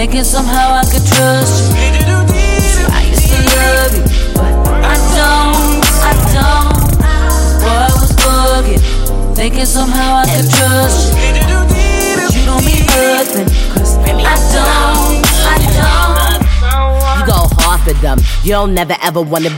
thinking somehow I could trust you. I used to love you, but I don't. Boy, I was bugging, thinking somehow I could trust you. But you don't mean nothing, cause I don't. You go hard for them. You don't never ever wanna